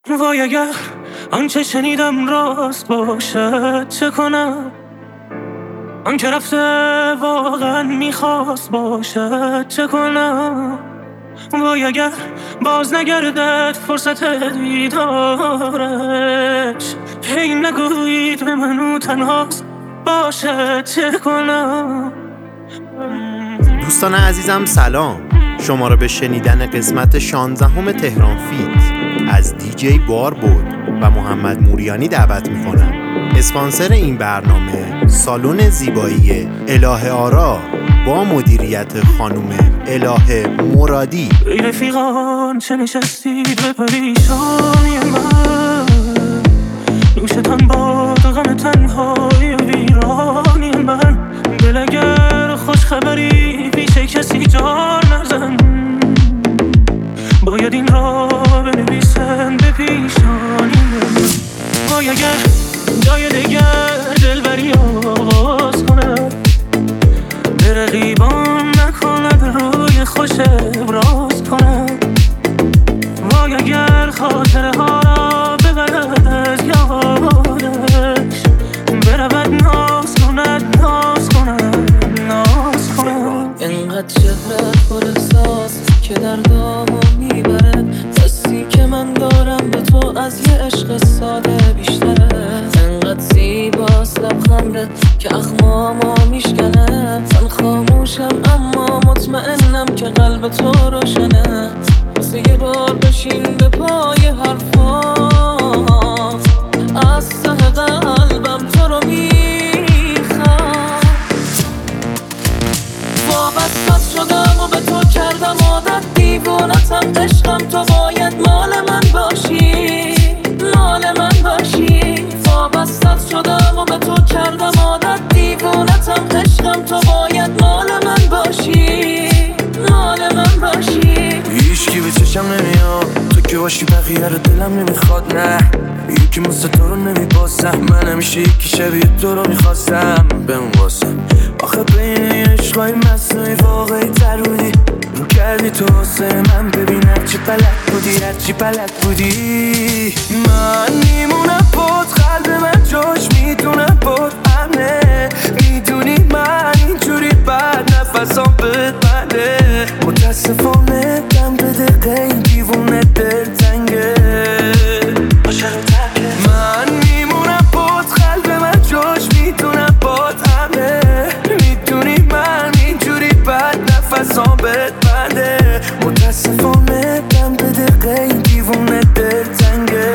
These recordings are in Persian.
وای اگر آنچه شنیدم راست باشد چه کنم؟ آن که رفته واقعا میخواست باشد چه کنم؟ وای اگر باز نگردد فرصت دیدارش، هی نگویید به منو تنهاست باشد چه کنم؟ دوستان عزیزم سلام، شما را به شنیدن قسمت 16 تهران فیت از دیجی باربود و محمد موریانی دعوت میکنم. اسپانسر این برنامه سالن زیبایی اله آرا با مدیریت خانم اله مرادی. ای رفیقان چه نشستید به پریشانی من، نوشتان باد غم تنهای ویرانی من. دل اگر خوش خبری پیش کسی جار نزن، باید این را بنویسن به پیشانی من. وای اگر جای دیگر دلبری آغاز کند، به رقیبان نکند روی خوش ابراز کند. وای اگر خاطره ها را ببرد از یادش، برود ناز کند اینقدر چهرت پر احساس که دردامو میبره، حسی که من دارم به تو از یه عشق ساده بیشتره. اینقدر زیباست لبخندت که اخمامو میشکنه، من خاموشم اما مطمئنم که قلب تو روشنه. واسه یه بار بشین به پای حرفات، از ته قلبم تو رو میخوام. وابستت شدم و به تو کردم عادت، دیوونتم عشقم، تو باید مال من باشی، مال من باشی. وابستت شدم و به تو کردم عادت، دیوونتم عشقم، تو باید مال من باشی، مال من باشی. هیچکی به چشم نمیاد تو که باشی، بقیه رو دلم نمیخواد. نه یکی مثل تو رو نمیباسم، من همیشه یکی شبیه تو رو میخواستم بمون واسم. آخه بین این عشقای مصنوعی واقعی تر بودی، رو کردی تو واسه من. ببین هرچی بلد بودی من میمونم بود، قلب من جاش میدونم بود امنه. میدونی من اینجوری بعد نفسام بده، متاسفانه دم به دقیقه این دیوونه دل تنگه. من میمونم بود، قلب من جاش میدونم بود امنه. میدونی من اینجوری بعد نفسام بده، متاسفانه دم به دقیقه این دیوونه دل تنگه.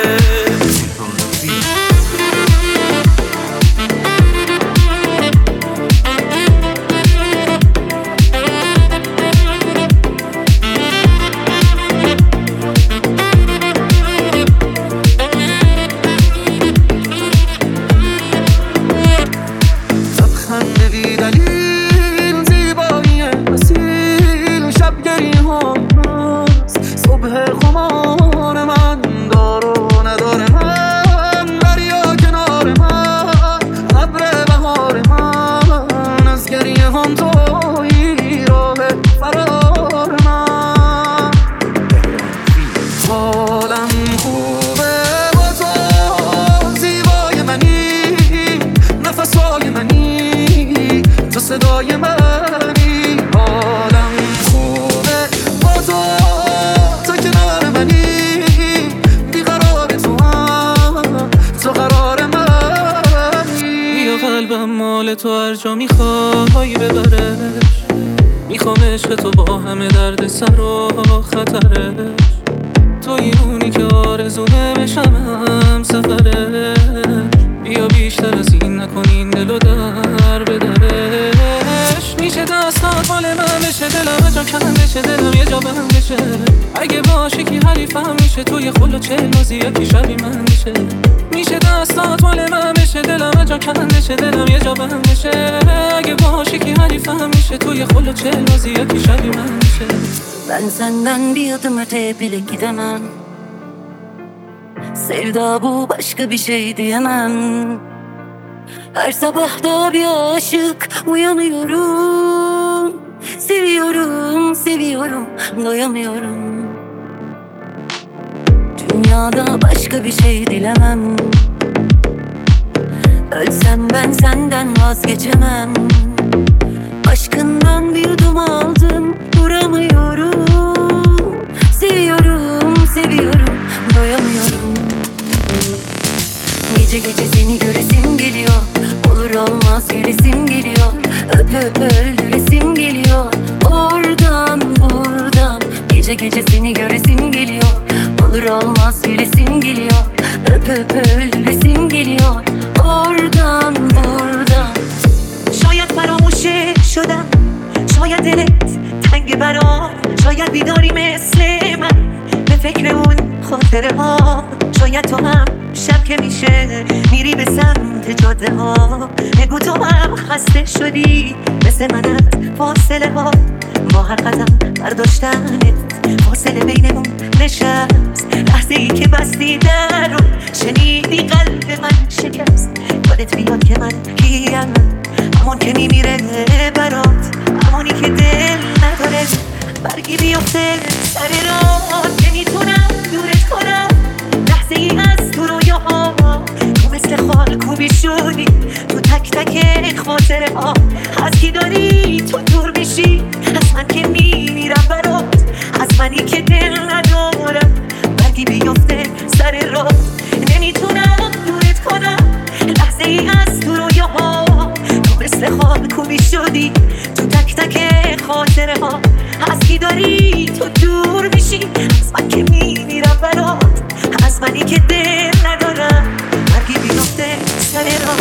تو هر جا میخوای ببرش، میخوام عشق تو با همه درد سر و خطرش. توی اونی که آرزومه بشم هم سفرش، بیا بیشتر از این نکنین دلو در بدرش. میشه دستات مال من بشه، دلم جا کن بشه، دلم یه جا بهم بشه. اگه باشه کی حریفم میشه، توی خلو چل بازی یکی شبی من میشه. میشه دستات مال من بشه، دلم جا کن بشه، دلم یه جا بهم بشه. اگه başı ki halifelmişe tu yakolu vaziyeti şabimenmişe. Ben senden bir adım öteye bile gidemem. Sevda bu, başka bir şey diyemem. Her sabah da bir aşık uyanıyorum. Seviyorum, seviyorum, doyamıyorum. dünyada başka bir şey dilemem. Ölsem ben senden vazgeçemem. Aşkından bir yudum aldım, duramıyorum. Seviyorum, seviyorum, doyamıyorum. Gece gece seni göresim geliyor. Olur olmaz gülesim geliyor. Öp öp öldüresim geliyor. Oradan buradan. Gece gece seni göresim geliyor. Olur olmaz gülesim geliyor. Öp öp öldüresim geliyor. Oradan buradan. شاید فراموش شدم، شاید دلت تنگ برام، شاید بیداری مثل من به فکر اون خاطره ها. شاید تو هم شب که میشه میری به سمت جاده ها. بگو تو هم خسته شدی مثل منت فاصله ها. با هر قدم برداشتنت فاصله بینمون نشست. لحظه ای که بستی در رو شنیدی قلب من شکست. یادت بیاد که من کیم، همون که میمیره برات، همونی که دل نداره برگی بیفته سر راه. نمیتونم دورت کنم لحظه ای از تو رویاها. تو مثل خال کوبی شدی تو تک تک خاطره ها. از کی داری تو دور میشی، از من که میمیرم برات، از منی که دل ندارم برگی بیفته سر راه. نمیتونم دورت کنم لحظه ای از تو رویاها. تو مثل خال کوبی شدی تو تک تک خاطره ها. از کی داری تو دور میشی، از من که میمیرم برات، از منی که دل ندارم برگی بیفته سر راه.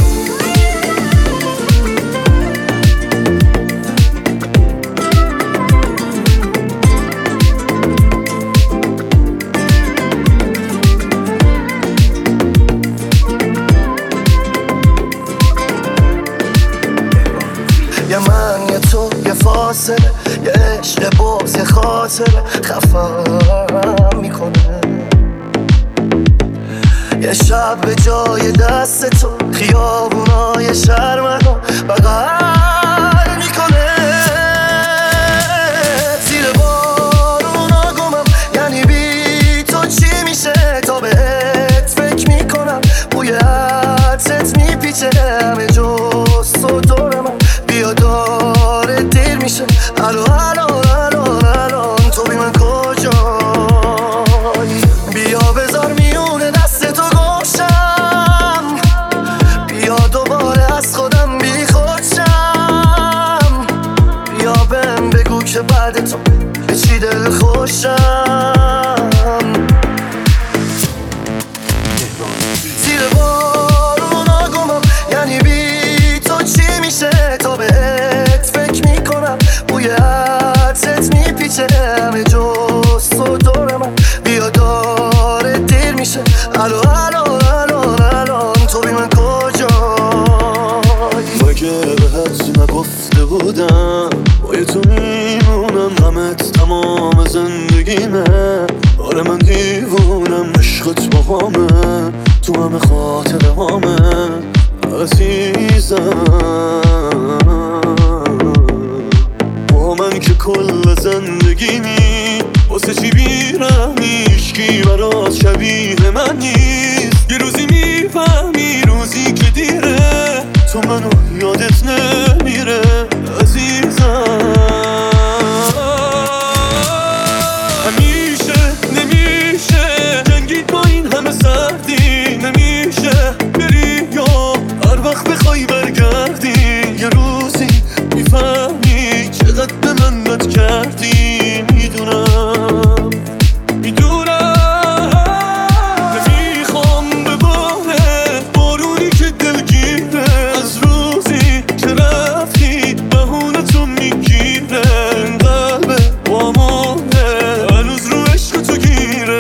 یه من یه تو یه فاصله، یه عشق باز یه خاطره خفم میکنه. یه شب به جای دست تو خیابونای شهر منو بغل میکنه. زیر بارونا گمم، یعنی بی تو چی میشه؟ تا بهت فکر میکنم بوی عطرت میپیچه همه جز تو دور من. بیا داره دیر میشه الان تو بی من کجایی؟ بیا بذار میونه دست تو گوشم، بیا دوباره از خودم بی خودشم. بیا بهم بگو که بعد تو به چی دل خوشم. زیر بارونا گمم، یعنی بی تو چی میشه؟ تا بهت فکر میکنم بوی عطرت میپیچه همه جز تو دور من. بیا داره دیر میشه الان تو بی من کجایی؟ مگه بهت نگفته بودم با تو میمونم، غمت تمام زندگیمه. آره من دیوونم، عشقت با همه تو همه خاطره همه عزیزم. با من که کل زندگیمی، واسه چی بیرم هیچکی برات شبیه من نیست. یه روزی میفهمی روزی که دیره، تو منو یادت نمیره عزیزم. همیشه نمیشه جنگید با این همه سردی، نمیشه بری یا هر وقت بخوای برگردی. یه روزی میفهمی چقدر به من بد کردی. میدونم نمیخوام بباره بارونی که دلگیره. از روزی که رفتی بهونه تو میگیره. قلبه با مانه هنوز رو عشق تو گیره.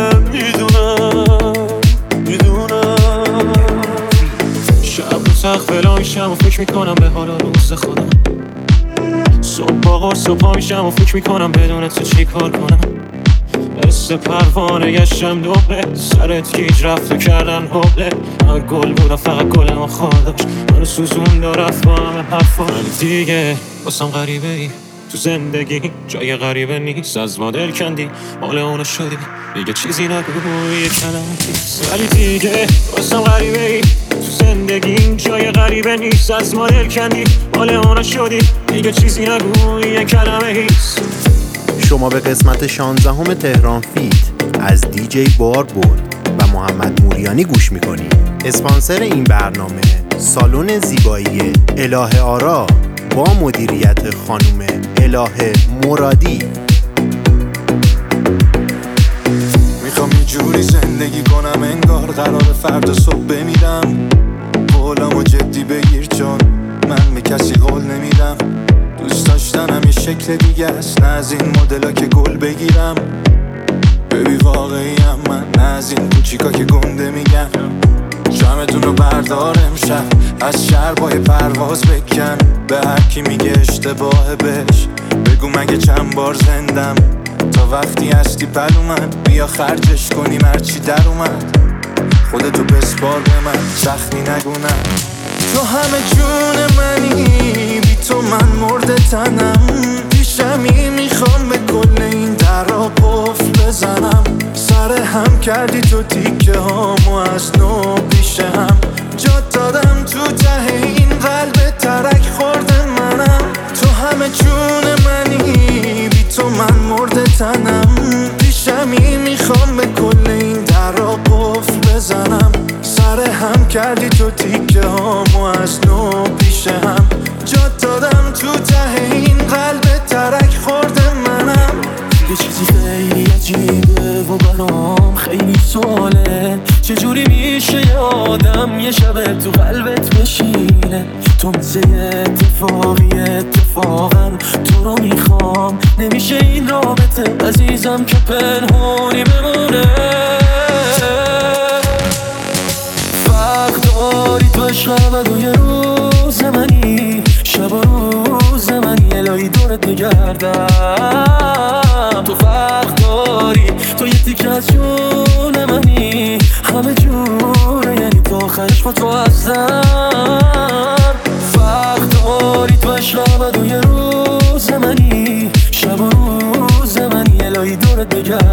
میدونم شب رو سقف فلا میشم و فکر میکنم به حالا روز خودم. صبح با قرص و پا میشم و فکر میکنم بدون تو چی کار کنم. مثل پروانه گشتم دوبه، سرت گیج رفت و کردن حبله. من گل بودم فقط گل ما خواهداشت، منو سوزون دارفت با همه حرفا. ولی دیگه باسم غریبه ای تو زندگی جای غریبه نیست، از ما دل کندی مال اونو شدی، دیگه چیزی نگو یه کلمه نیست، ولی دیگه واسم غریبه ای. تو زندگی جای غریبه نیست، از ما دل کندی مال اونو شدی، دیگه چیزی نگو یه کلمه نیست. شما به قسمت 16 تهران فیت از دیجی بار بود و محمد موریانی گوش میکنید. اسپانسر این برنامه سالن زیبایی الهه آرا با مدیریت خانم الهه مرادی. میخوام یه جوری زندگی کنم انگار قرار فردا صبح بمیرم. قولمو جدی بگیر چون من به کسی قول نمیدم. دوست داشتنم یه شکل دیگه است، نه از این مدلا که گل بگیرم. ببی واقعیم من، نه از این کوچیکا که گنده میگم. شمتون رو بردار امشب، از شربای پرواز بکن. به هر کی میگه اشتباهه بهش بگو مگه چند بار زندم. تا وقتی هستی پلومن، بیا خرجش کنیم هرچی در اومد. خودتو بسپار به من، سختی نگونم. تو همه جون منی، بی تو من مرده تنم. پیشمی میخوام به کل این درا قفل بزنم. سر هم کردی تو تیکه هامو از نو پیش هم. جا دادم تو ته این قلب ترک خورده منم. تو همه جون منی، بی تو من مرده تنم. پیشمی میخوام به کل این درا قفل بزنم. سر هم کردی تو تیکه هامو از نو پیش هم. جا دادم تو ته این قلب ترک خورده منم. یه چیزی خیلی عجیبه و برام خیلی سواله، چجوری میشه یه آدم یه شب تو قلبت بشینه؟ تو مثل اتفاقا تو رو میخوام. نمیشه این رابطه عزیزم که پنهونی بمونه. فرق داری تو عشق و یه روز منی، شب و روز منی، الهی دورت میگردم. تو فرق داری، تو یه تیکه از جون منی، همه جوره یعنی تو آخرش با تو هستم. فرق داری تو عشق و یه روز منی، شب و روز منی، الهی دورت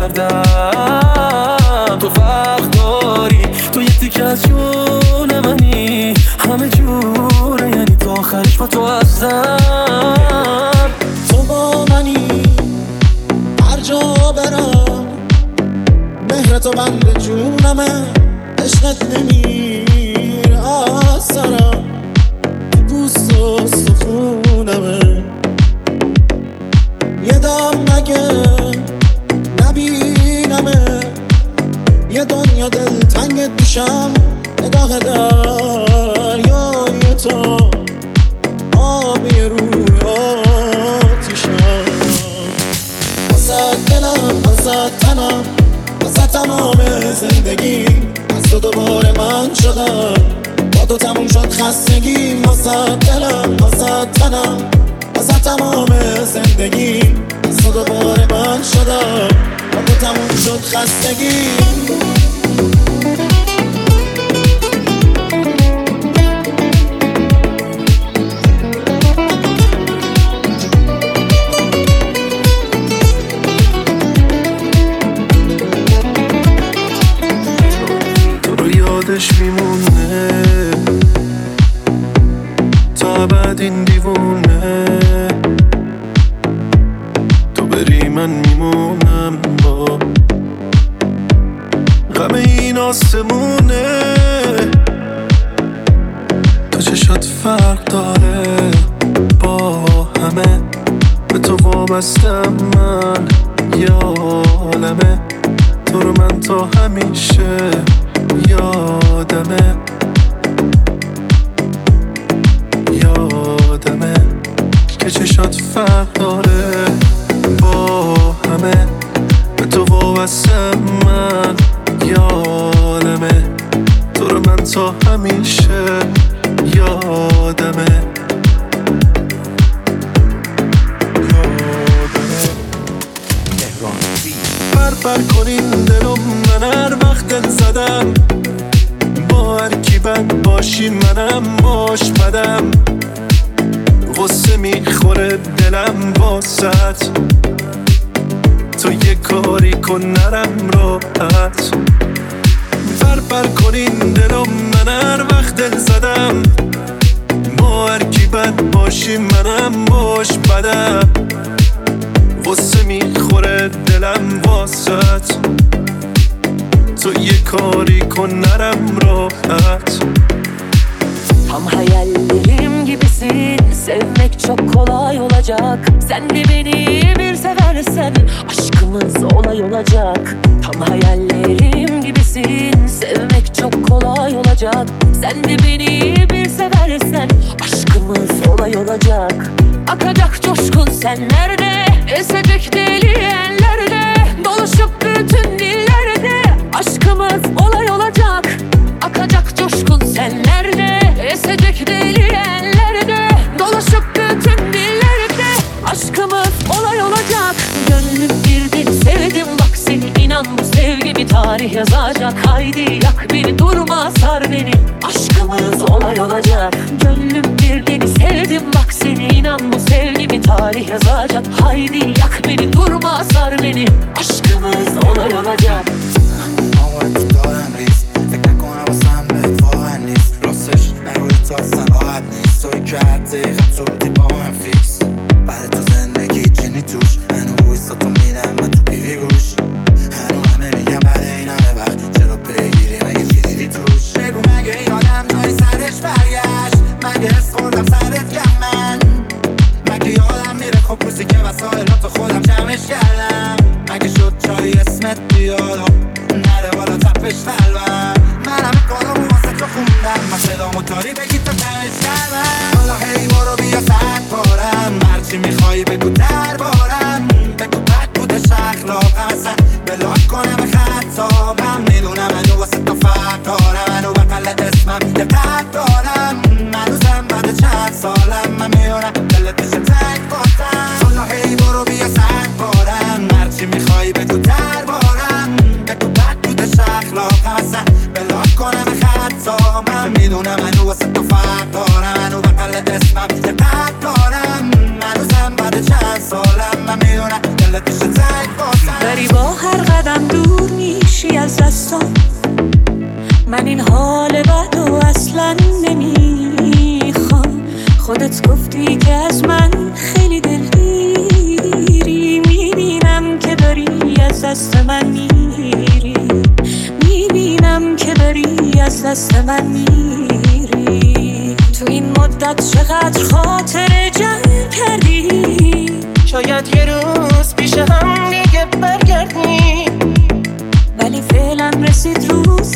میگردم. تو فرق داری، تو یه تیکه از جون منی، همه جوره یعنی تو آخرش با تو هستم. تو با منی هر جا برم، مهر تو بند جونمه، عشقت نمیر از سرم، تو پوست و سخونمه. یه دم مگه نبینمه، یه دنیا دل تنگت میشم. نگاه دریای تو آبی روی آتیشم. واسه دلم، واسه تنم، واسه تمام زندگی، از تو دوباره من شدم. با تو تموم شد خستگی. واسه دلم، واسه تنم، واسه تمام زندگی، از تو دوباره من شدم. با تو تموم شد خستگی. یادش میمونه تا بعد این دیوونه. تو بری من میمونم با غم این آسمونه. تو چشات فرق داره با همه، به تو وابستم من یادمه. تو رو من تا همیشه یادمه که چشات فرق داره با همه، به تو وابستم من یادمه. تو رو من تا همیشه یادمه. بر کنین دلم، من هر وقت دل زدم با هر کی بند باشی منم باش بدم. غصه میخوره دلم واسط، تو یه کاری کن نرم راحت. پر کنین دلم من هر وقت دل زدم، ما هر کی بد باشیم منم باش بدم. غصه میخوره دلم واسط، تو yine kari kon nərəm rahat. Tam hayallerim gibisin, sevmek çok kolay olacak. Sen de beni bir seversen aşkımız olay olacak. Tam hayallerim gibisin, sevmek çok kolay olacak. Sen de beni bir seversen aşkımız olay olacak. Akacak coşkun senlerde, esecek deli ellerde, dolaşıp bütün dillerde aşkımız olay olacak. Akacak coşkun senlerde, esecek deli ellerde, dolaşıp bütün dillerde aşkımız olay olacak. Gönlüm birden sevdim bak seni, inan bu sevgi bir tarih yazacak. Haydi yak beni, durma sar beni, aşkımız olay olacak. Gönlüm birden sevdim bak seni, inan bu sevgi bir tarih yazacak. Haydi yak beni, durma sar beni, aşkımız olay olacak. توی که هر دقیقه تو با من فیکس. بعد تو زندگی جنی توش منو بویستا تو میدم من تو پیوی گوش. هنو همه میگم بعد این همه وقت چرا بگیری مگه چی دیدی توش. بگو مگه این آدم جایی سرش برگشت، مگه حس خوردم سرت کم من، مگه یادم میره خب روزی که وسایلاتو خودم جمعش کردم، مگه شد جایی اسمت بیاد نره بالا تپش قلبم. من همه کارامو واسه تو خوندم، من صدامو تاری بگی تا تنش کردم. حالا هی برو بیا سر پارم، هرچی میخوایی بگو دربارم، بگو بد بودش اخلاقم اصلا بلاک کنم خطابم. میدونم منو واسه تو فرق دارم، منو بقلت اسمم یه قد دارم، منوزم بعد چند سالم من میونم دلتش تنگ باتم. حالا هی برو بیا سر پارم، هرچی میخوایی بگو دربارم، بگو بد بودش اخلاقم اصلا بلاک کنم خطابم. میدونم منو واسه تو فرق دارم، منو بقلت اسمم یه قد دارم، منوزم بعد چند سالم من میونم دلتش تنگ باتم. داری با هر قدم دور میشی از دستم، من این حال بدو اصلا نمیخوام. خودت گفتی که از من خیلی دلگیری، میبینم که داری از دست من میری، میبینم که داری از دست من میری. تو این مدت چقدر خاطر جمع کردی، شاید یه روز پیش هم دیگه برگردی، ولی فعلا رسید روز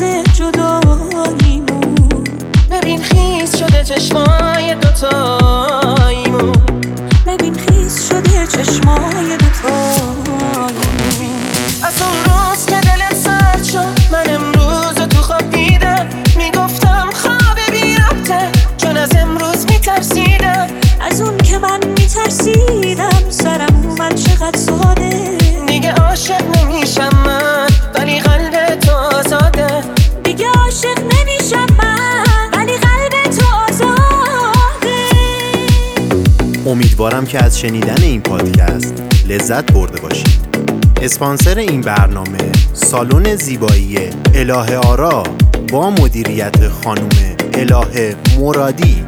جداییمون. ببین خیز شده چشمای دوتاییمون، ببین خیز شده چشمای دوتاییمون. از اون روز که دلم سرد شد من امروز تو خواب دیدم، میگفتم خواب بی ربطه چون از امروز میترسیدم. از اون که من میترسیدم سرم اومد چقدر ساده. دیگه عاشق نمیشم من ولی قلب تو آزاده. دیگه عاشق نمیشم من ولی قلب تو آزاده. امیدوارم که از شنیدن این پادکست لذت برده باشید. اسپانسر این برنامه سالن زیبایی الهه آرا با مدیریت خانم الهه مرادی.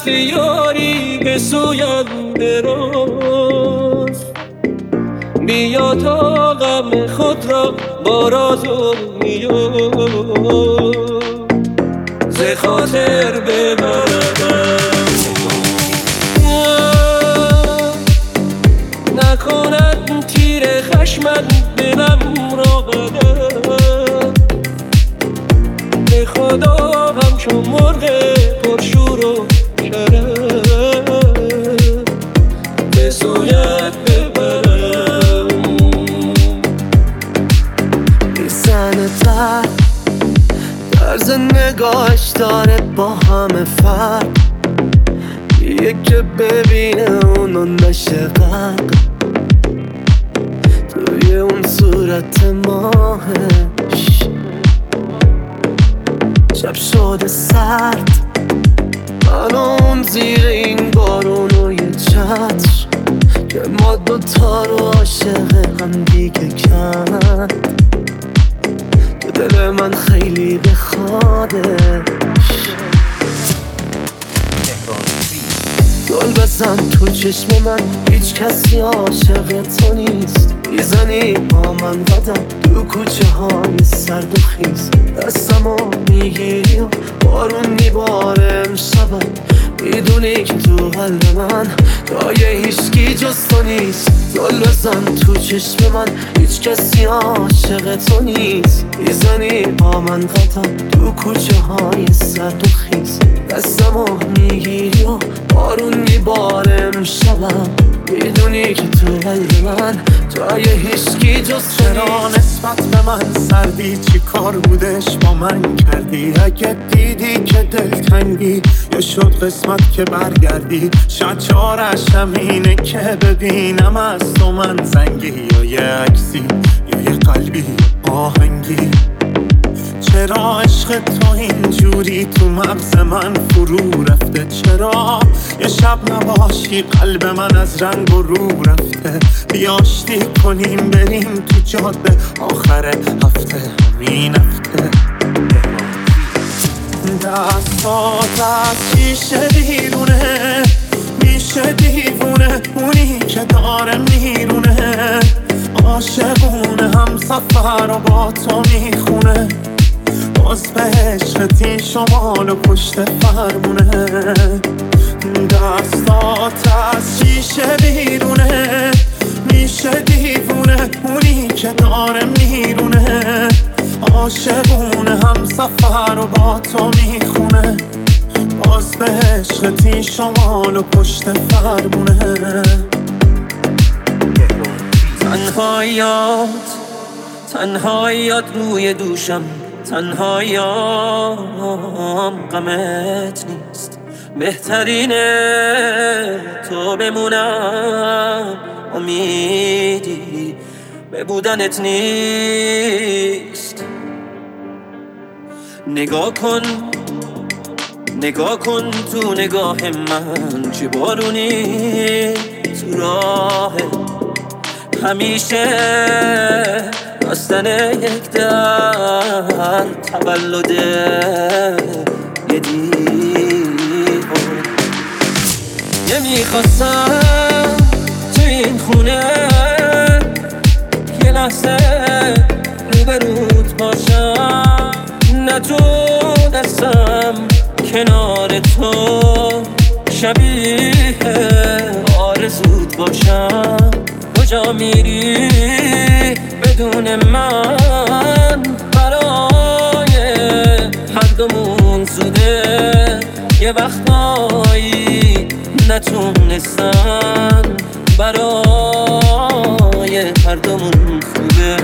دست یاری به سوینده راست، بیا تا غم خود را با راز و نیاز ز خاطر ببرم. نکند تیر خشمت دلم را قدم، به خدا همچون مرغ پرشور و شرم به سویت ببرم. میزنه طرز نگاهش داره با همه فرق، یه که ببینه اونو نشه غرق توی اون صورت ماهش. شب شده سرد، من اون زیر این بارون و یه چتر که ما دوتا رو عاشق هم دیگه کرد. تو دل من خیلی بخوادش، گل بزن تو چشم من، هیچ کسی عاشق تو نیست. میزنی با من قدم تو کوچه های سرد و خیز، دستمو میگیری و بارون میباره امشبم. میدونی که تو قلب من جای هیچکی جز تو نیست. گل بزن تو چشم من، هیچ کسی عاشق تو نیست. میزنی با من قدم تو کوچه های سرد و خیز، دستمو میگیری و بارون میباره امشبم. میدونی که تو قلب من جای هیچکی جز چرا نسبت به من سردی؟ چی کار بودش با من کردی؟ اگه دیدی که دلتنگی یا شد قسمت که برگردی، شاید چارش همینه که ببینم از تو من زنگی، یا یه عکسی یا یه قلبی آهنگی. چرا عشق تو اینجوری تو مغز من فرو رفته؟ چرا یه شب نباشی قلب من از رنگ و رو رفته؟ بیاشتی کنیم بریم تو جاده آخر هفته، همین هفته. دستات از شیشه بیرونه، میشه دیوونه اونی که داره میرونه. عاشقونه هم سفر رو با تو میخونه، باز به عشقتی شمال و پشت فرمونه. دستات از شیشه بیرونه، میشه دیوونه اونی که داره میرونه. عاشقونه هم سفر و با تو میخونه، باز به عشقتی شمال و پشت فرمونه. تنهاییات روی دوشم، تنهاییام غمت نیست. بهترینه تو بمونم، امیدی به بودنت نیست. نگاه کن تو نگاه من، چه بارونی تو راه. همیشه داستن یک در تولد یه دیوار. نمیخواستم تو این خونه یه لحظه روبروت باشم، نه تو دستم کنار تو شبیه آرزوت باشم. کجا میری بدون من؟ برای هر دومون زوده، یه وقتایی نتونستن برای هر دومون خوبه.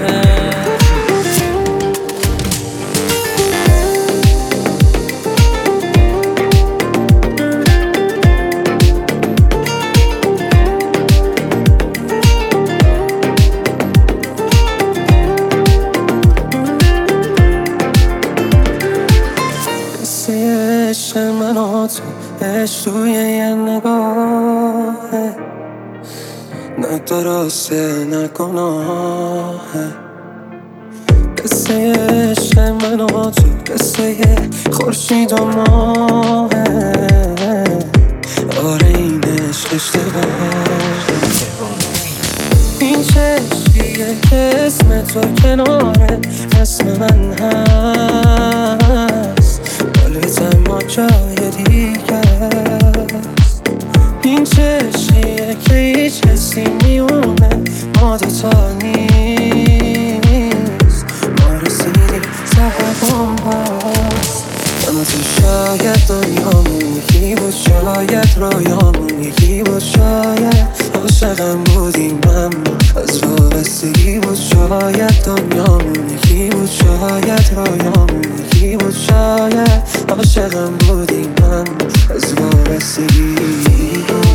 عشق من و تو عشق توی یه نگاهه، نه درسته نه گناهه. قصه عشق من و تو قصه خورشید و ماهه. اشتباه. این چشمیه که اسم تو کناره اسم من هست، بالت ما جای دیگه است. این چشمیه که هیچ حسی میونه ما دوتا نیست، ما رسیدیم سهرم هست. اما تو شاید دنیامون یکی بود، شاید رویامون یکی بود، شاید عاشقم بودیم اما از وابستگی بود. شاید دنیامون یکی بود، شاید رویامون یکی بود، شاید عاشقم بودیم اما از وابستگی بود.